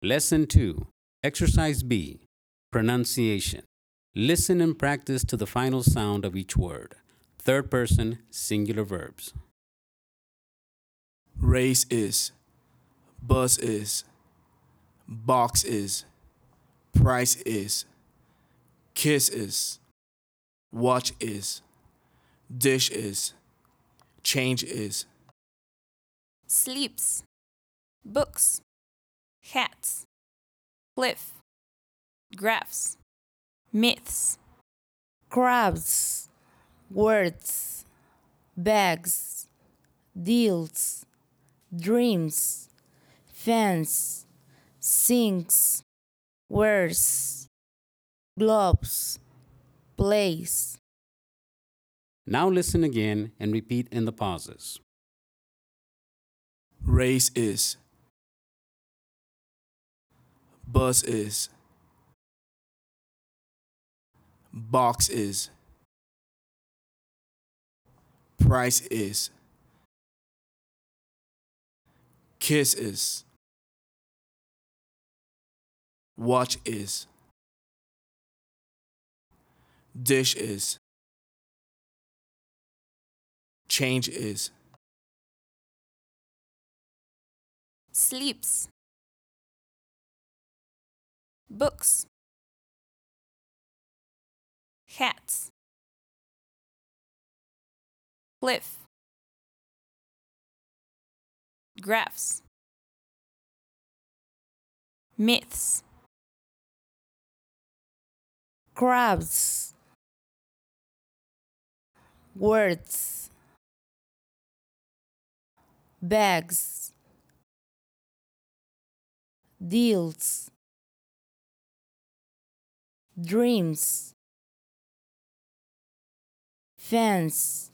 Lesson 2. Exercise B. Pronunciation. Listen and practice to the final sound of each word. Third person, singular verbs. Race is, bus is, box is, price is, kiss is, watch is, dish is, change is. Sleeps, books, hats, cliff, graphs, myths, crabs, words, bags, deals, dreams, fence, sinks, wears, gloves, place. Now listen again and repeat in the pauses. Race is, bus is, box is, price is, kiss is, watch is, dish is, change is. sleeps, books, hats, cliff, graphs, myths, Crabs, words, bags, deals, dreams, fence,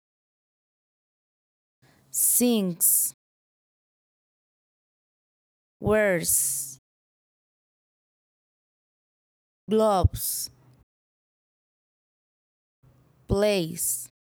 sinks, wears, gloves, place.